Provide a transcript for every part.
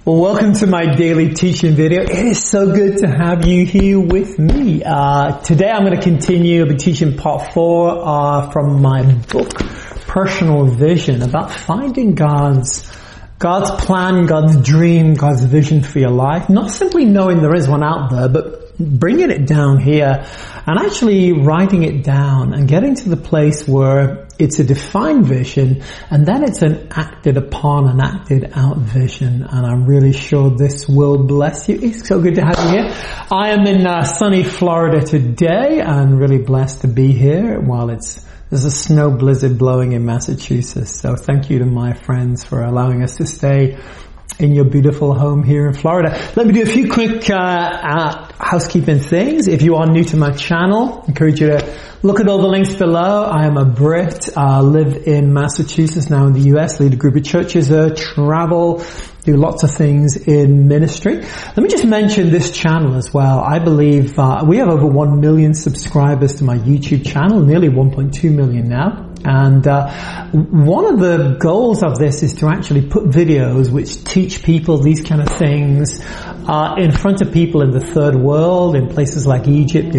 Well, welcome to my daily teaching video. It is so good to have you here with me. Today I'm going to continue. I'll be teaching part 4 from my book, Personal Vision, about finding God's plan, God's dream, God's vision for your life. Not simply knowing there is one out there, but bringing it down here and actually writing it down and getting to the place where it's a defined vision and then it's an acted upon and acted out vision. And I'm really sure this will bless you. It's so good to have you here. I am in sunny Florida today and really blessed to be here while there's a snow blizzard blowing in Massachusetts. So thank you to my friends for allowing us to stay in your beautiful home here in Florida. Let me do a few quick housekeeping things. If you are new to my channel, I encourage you to look at all the links below. I am a Brit, live in Massachusetts, now in the US, lead a group of churches there, travel, do lots of things in ministry. Let me just mention this channel as well. I believe we have over 1 million subscribers to my YouTube channel, nearly 1.2 million now. And one of the goals of this is to actually put videos which teach people these kind of things in front of people in the third world, in places like Egypt,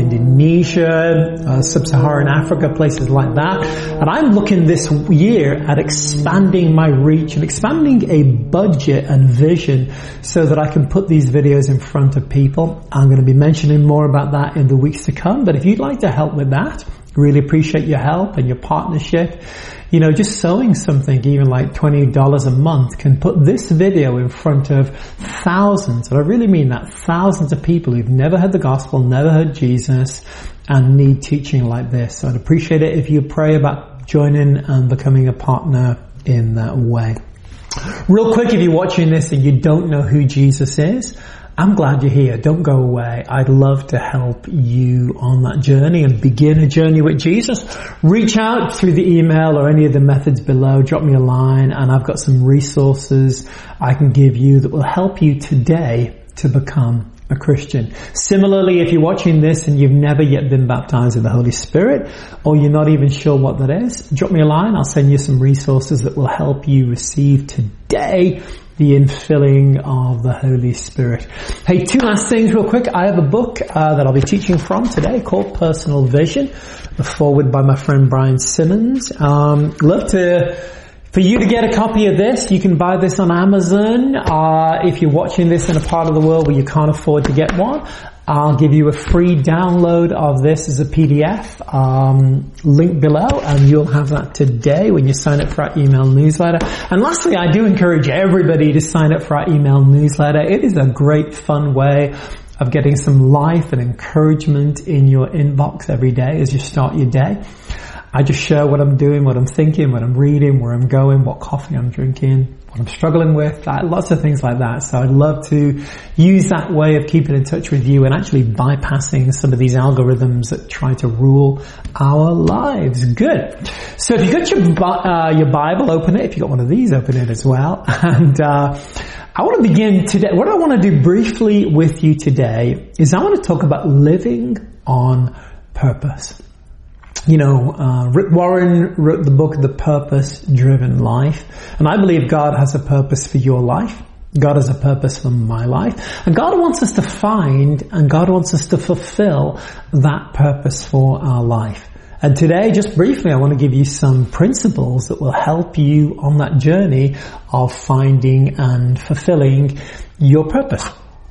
Indonesia, sub-Saharan Africa, places like that. And I'm looking this year at expanding my reach and expanding a budget and vision so that I can put these videos in front of people. I'm going to be mentioning more about that in the weeks to come. But if you'd like to help with that, really appreciate your help and your partnership. You know, just sowing something, even like $20 a month, can put this video in front of thousands, and I really mean that, thousands of people who've never heard the gospel, never heard Jesus, and need teaching like this. So I'd appreciate it if you pray about joining and becoming a partner in that way. Real quick, if you're watching this and you don't know who Jesus is, I'm glad you're here. Don't go away. I'd love to help you on that journey and begin a journey with Jesus. Reach out through the email or any of the methods below. Drop me a line and I've got some resources I can give you that will help you today to become a Christian. Similarly, if you're watching this and you've never yet been baptized with the Holy Spirit, or you're not even sure what that is, drop me a line. I'll send you some resources that will help you receive today the infilling of the Holy Spirit. Hey, 2 last things real quick. I have a book that I'll be teaching from today called Personal Vision, a foreword by my friend Brian Simmons. Love for you to get a copy of this. You can buy this on Amazon. If you're watching this in a part of the world where you can't afford to get one, I'll give you a free download of this as a PDF, link below, and you'll have that today when you sign up for our email newsletter. And lastly, I do encourage everybody to sign up for our email newsletter. It is a great, fun way of getting some life and encouragement in your inbox every day as you start your day. I just share what I'm doing, what I'm thinking, what I'm reading, where I'm going, what coffee I'm drinking, what I'm struggling with, lots of things like that. So I'd love to use that way of keeping in touch with you and actually bypassing some of these algorithms that try to rule our lives. Good. So if you've got your Bible, open it. If you've got one of these, open it as well. And I want to begin today. What I want to do briefly with you today is I want to talk about living on purpose. You know, Rick Warren wrote the book, The Purpose-Driven Life. And I believe God has a purpose for your life. God has a purpose for my life. And God wants us to find and God wants us to fulfill that purpose for our life. And today, just briefly, I want to give you some principles that will help you on that journey of finding and fulfilling your purpose.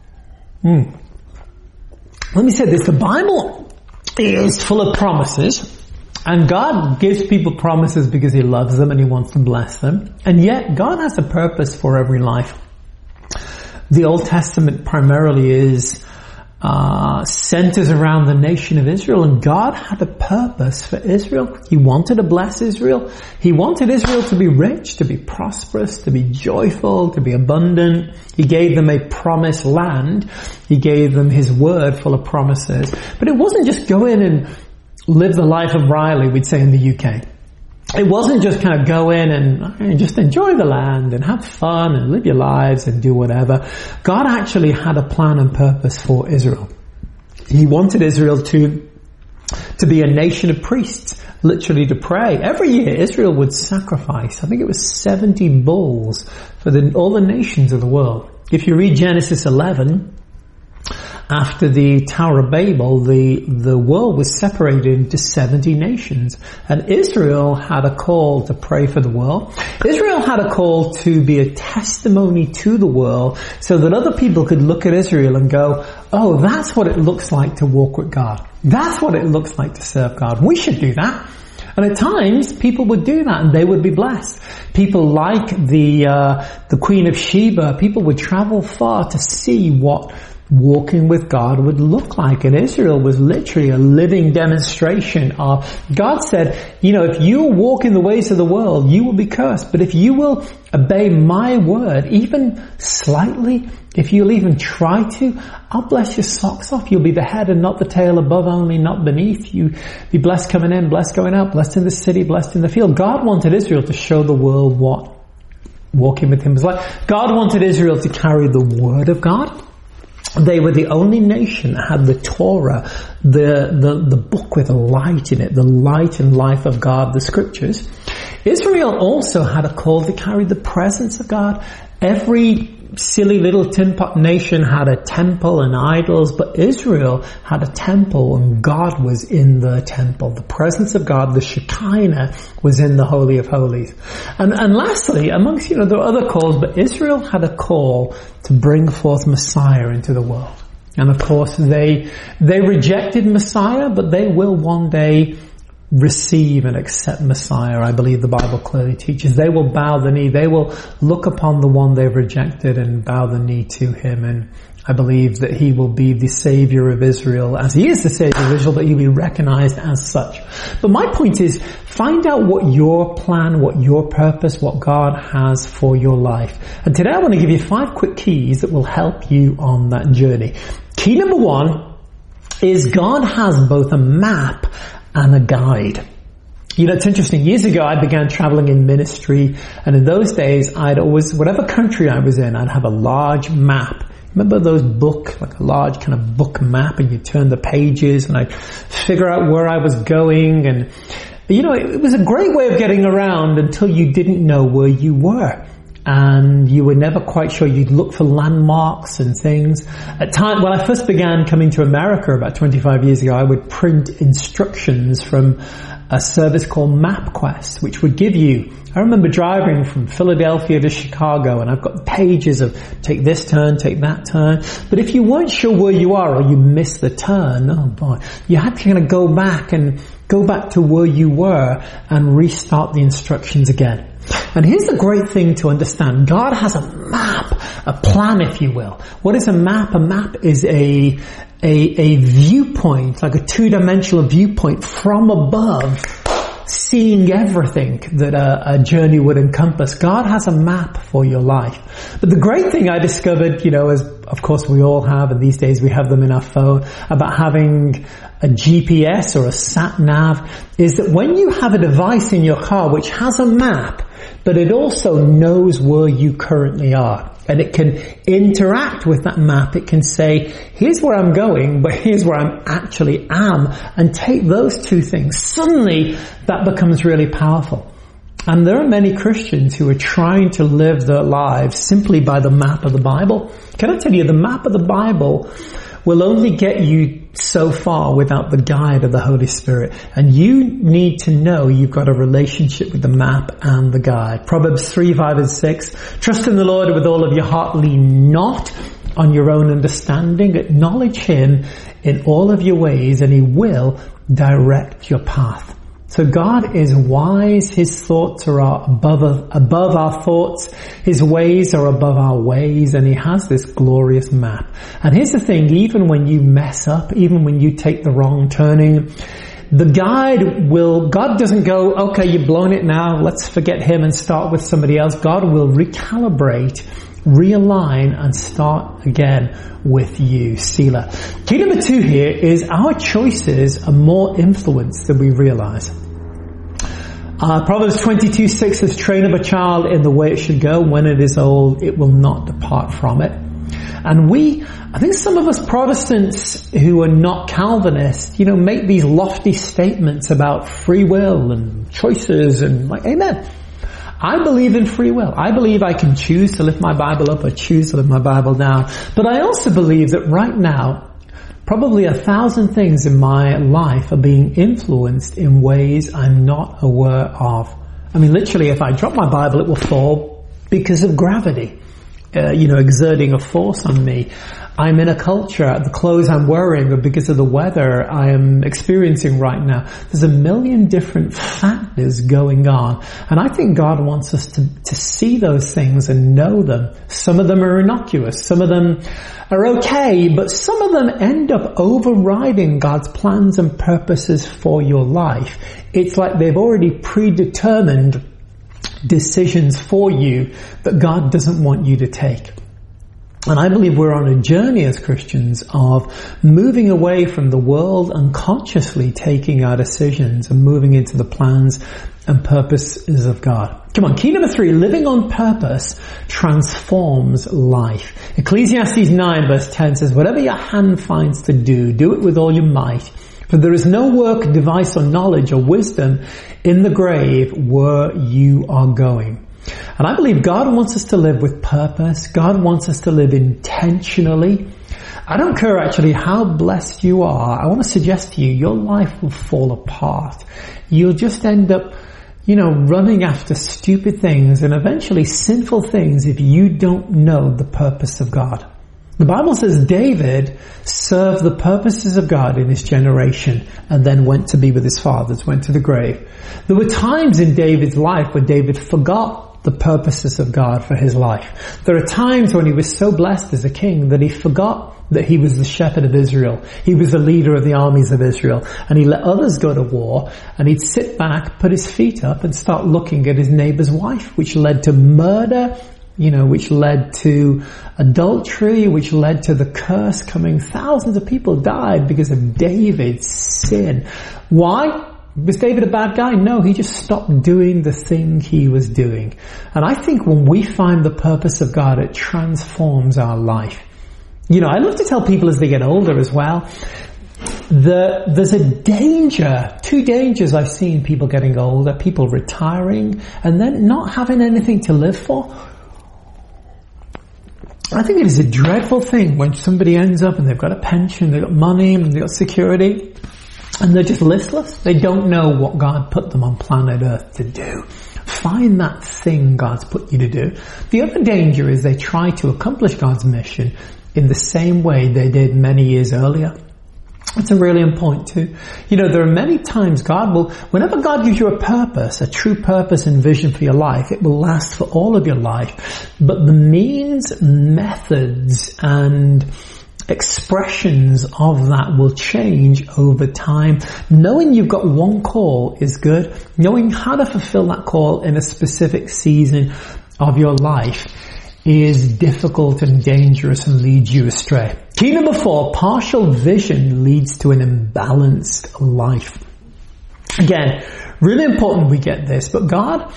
Let me say this. The Bible is full of promises. And God gives people promises because He loves them and He wants to bless them. And yet, God has a purpose for every life. The Old Testament primarily centers around the nation of Israel, and God had a purpose for Israel. He wanted to bless Israel. He wanted Israel to be rich, to be prosperous, to be joyful, to be abundant. He gave them a promised land. He gave them His word full of promises. But it wasn't just go in and live the life of Riley, we'd say in the UK. It wasn't just kind of go in and just enjoy the land and have fun and live your lives and do whatever. God actually had a plan and purpose for Israel. He wanted Israel to be a nation of priests, literally to pray. Every year Israel would sacrifice, I think it was 70 bulls for all the nations of the world. If you read Genesis 11, after the Tower of Babel, the world was separated into 70 nations. And Israel had a call to pray for the world. Israel had a call to be a testimony to the world so that other people could look at Israel and go, oh, that's what it looks like to walk with God. That's what it looks like to serve God. We should do that. And at times, people would do that and they would be blessed. People like the Queen of Sheba, people would travel far to see what walking with God would look like. And Israel was literally a living demonstration of, God said, if you walk in the ways of the world, you will be cursed. But if you will obey my word, even slightly, if you'll even try to, I'll bless your socks off. You'll be the head and not the tail, above only, not beneath. You be blessed coming in, blessed going out, blessed in the city, blessed in the field. God wanted Israel to show the world what walking with him was like. God wanted Israel to carry the word of God. They were the only nation that had the Torah, the book with light in it, the light and life of God, the scriptures. Israel also had a call to carry the presence of God. Every silly little tin pot nation had a temple and idols, but Israel had a temple and God was in the temple. The presence of God, the Shekinah, was in the Holy of Holies. And lastly, amongst, there are other calls, but Israel had a call to bring forth Messiah into the world. And of course, they rejected Messiah, but they will one day receive and accept Messiah. I believe the Bible clearly teaches they will bow the knee. They will look upon the one they've rejected and bow the knee to him. And I believe that he will be the Savior of Israel, as he is the Savior of Israel, that he'll be recognized as such. But my point is, find out what your plan, what your purpose, what God has for your life. And today I want to give you 5 quick keys that will help you on that journey. Key number 1 is God has both a map and a guide. It's interesting. Years ago, I began traveling in ministry, and in those days, I'd always, whatever country I was in, I'd have a large map. Remember those like a large kind of book map, and you turn the pages, and I'd figure out where I was going, and it was a great way of getting around until you didn't know where you were. And you were never quite sure. You'd look for landmarks and things. At time, when I first began coming to America about 25 years ago, I would print instructions from a service called MapQuest, which would give you, I remember driving from Philadelphia to Chicago, and I've got pages of take this turn, take that turn. But if you weren't sure where you are or you missed the turn, oh boy, you had to kind of go back to where you were and restart the instructions again. And here's the great thing to understand. God has a map, a plan, if you will. What is a map? A map is a viewpoint, like a 2-dimensional viewpoint from above, seeing everything that a journey would encompass. God has a map for your life. But the great thing I discovered, as of course we all have, and these days we have them in our phone, about having a GPS or a sat nav, is that when you have a device in your car which has a map, but it also knows where you currently are, and it can interact with that map. It can say, here's where I'm going, but here's where I actually am, and take those two things. Suddenly, that becomes really powerful. And there are many Christians who are trying to live their lives simply by the map of the Bible. Can I tell you, the map of the Bible will only get you so far without the guide of the Holy Spirit. And you need to know you've got a relationship with the map and the guide. Proverbs 3, 5 and 6. Trust in the Lord with all of your heart. Lean not on your own understanding. Acknowledge him in all of your ways, and he will direct your path. So God is wise. His thoughts are above our thoughts. His ways are above our ways, and he has this glorious map. And here's the thing, even when you mess up, even when you take the wrong turning, God doesn't go, okay, you've blown it now, let's forget him and start with somebody else. God will recalibrate, realign, and start again with you. Selah. Key number 2 here is our choices are more influenced than we realize. Proverbs 22:6 says, train up a child in the way it should go. When it is old, it will not depart from it. And I think some of us Protestants who are not Calvinists, make these lofty statements about free will and choices and amen. I believe in free will. I believe I can choose to lift my Bible up or choose to lift my Bible down. But I also believe that right now, probably 1,000 things in my life are being influenced in ways I'm not aware of. I mean, literally, if I drop my Bible, it will fall because of gravity, exerting a force on me. I'm in a culture, the clothes I'm wearing are because of the weather I am experiencing right now. There's a million different factors going on. And I think God wants us to see those things and know them. Some of them are innocuous. Some of them are okay, but some of them end up overriding God's plans and purposes for your life. It's like they've already predetermined decisions for you that God doesn't want you to take. And I believe we're on a journey as Christians of moving away from the world and consciously taking our decisions and moving into the plans and purposes of God. Come on, key number 3, living on purpose transforms life. Ecclesiastes 9 verse 10 says, whatever your hand finds to do, do it with all your might. For there is no work, device or knowledge or wisdom in the grave where you are going. And I believe God wants us to live with purpose. God wants us to live intentionally. I don't care actually how blessed you are. I want to suggest to you, your life will fall apart. You'll just end up, running after stupid things and eventually sinful things if you don't know the purpose of God. The Bible says David served the purposes of God in his generation and then went to be with his fathers, went to the grave. There were times in David's life where David forgot the purposes of God for his life. There are times when he was so blessed as a king that he forgot that he was the shepherd of Israel. He was the leader of the armies of Israel. And he let others go to war, and he'd sit back, put his feet up and start looking at his neighbor's wife, which led to murder, which led to adultery, which led to the curse coming. Thousands of people died because of David's sin. Why? Was David a bad guy? No, he just stopped doing the thing he was doing. And I think when we find the purpose of God, it transforms our life. I love to tell people as they get older as well, there's a danger, 2 dangers I've seen people getting older, people retiring and then not having anything to live for. I think it is a dreadful thing when somebody ends up and they've got a pension, they've got money, and they've got security, and they're just listless. They don't know what God put them on planet Earth to do. Find that thing God's put you to do. The other danger is they try to accomplish God's mission in the same way they did many years earlier. It's a really important too. There are many times whenever God gives you a purpose, a true purpose and vision for your life, it will last for all of your life. But the means, methods, and expressions of that will change over time. Knowing you've got one call is good. Knowing how to fulfill that call in a specific season of your life is difficult and dangerous and leads you astray. Key number 4, partial vision leads to an imbalanced life. Again, really important we get this, but God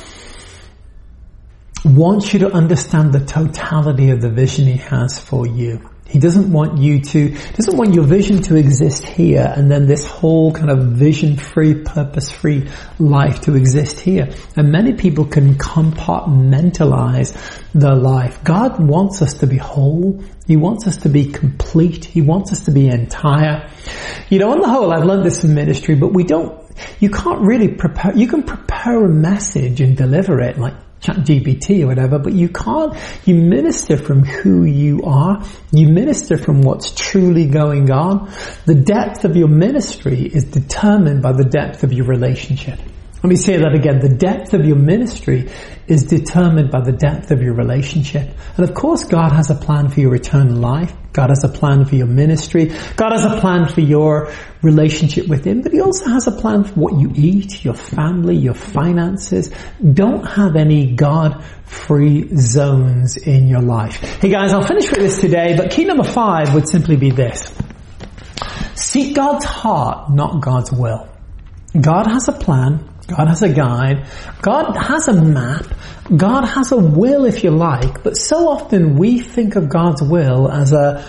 wants you to understand the totality of the vision He has for you. He doesn't want your vision to exist here and then this whole kind of vision-free, purpose-free life to exist here. And many people can compartmentalize their life. God wants us to be whole. He wants us to be complete. He wants us to be entire. On the whole, I've learned this in ministry, but you can't really prepare, you can prepare a message and deliver it like ChatGPT or whatever, but you minister from who you are. You minister from what's truly going on. The depth of your ministry is determined by the depth of your relationship. Let me say that again. The depth of your ministry is determined by the depth of your relationship. And of course, God has a plan for your eternal life. God has a plan for your ministry. God has a plan for your relationship with Him. But He also has a plan for what you eat, your family, your finances. Don't have any God-free zones in your life. Hey guys, I'll finish with this today, but key number 5 would simply be this. Seek God's heart, not God's will. God has a plan. God has a guide. God has a map. God has a will, if you like. But so often we think of God's will as that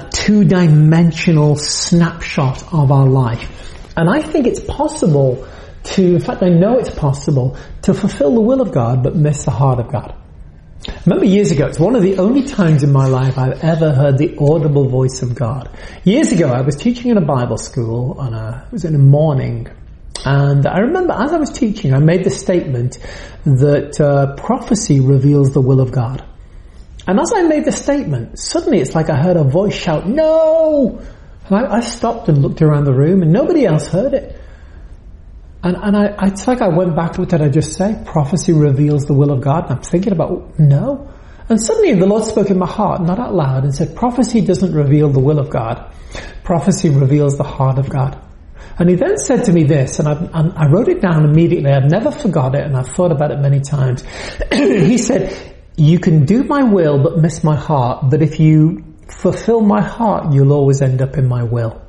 2-dimensional snapshot of our life. And I think it's possible in fact I know it's possible to fulfill the will of God but miss the heart of God. I remember years ago, it's one of the only times in my life I've ever heard the audible voice of God. Years ago I was teaching in a Bible school it was in the morning, and I remember as I was teaching I made the statement that prophecy reveals the will of God. And as I made the statement, suddenly it's like I heard a voice shout, "No!" And I stopped and looked around the room and nobody else heard it. And it's like I went back, what did I just say? Prophecy reveals the will of God. And I'm thinking about, no. And suddenly the Lord spoke in my heart, not out loud, and said, prophecy doesn't reveal the will of God. Prophecy reveals the heart of God. And he then said to me this, and I wrote it down immediately. I've never forgot it, and I've thought about it many times. He said, you can do my will but miss my heart, but if you fulfill my heart, you'll always end up in my will.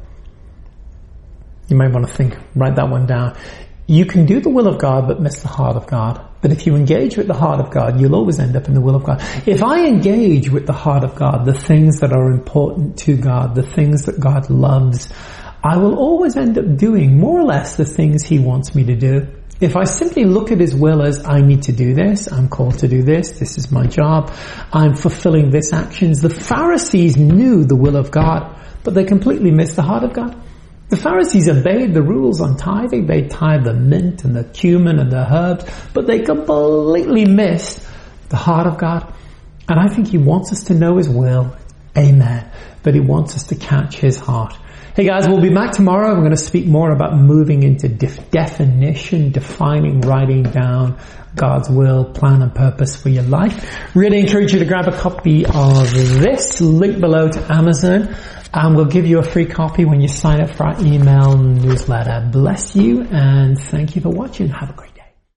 You may want to write that one down. You can do the will of God but miss the heart of God. But if you engage with the heart of God, you'll always end up in the will of God. If I engage with the heart of God, the things that are important to God, the things that God loves, I will always end up doing more or less the things He wants me to do. If I simply look at His will as, I need to do this, I'm called to do this, this is my job, I'm fulfilling this actions. The Pharisees knew the will of God, but they completely missed the heart of God. The Pharisees obeyed the rules on tithing. They tithed the mint and the cumin and the herbs, but they completely missed the heart of God. And I think He wants us to know His will. Amen. But He wants us to catch His heart. Hey guys, we'll be back tomorrow. I'm going to speak more about moving into definition, defining, writing down God's will, plan and purpose for your life. Really encourage you to grab a copy of this, link below to Amazon. And we'll give you a free copy when you sign up for our email newsletter. Bless you and thank you for watching. Have a great day.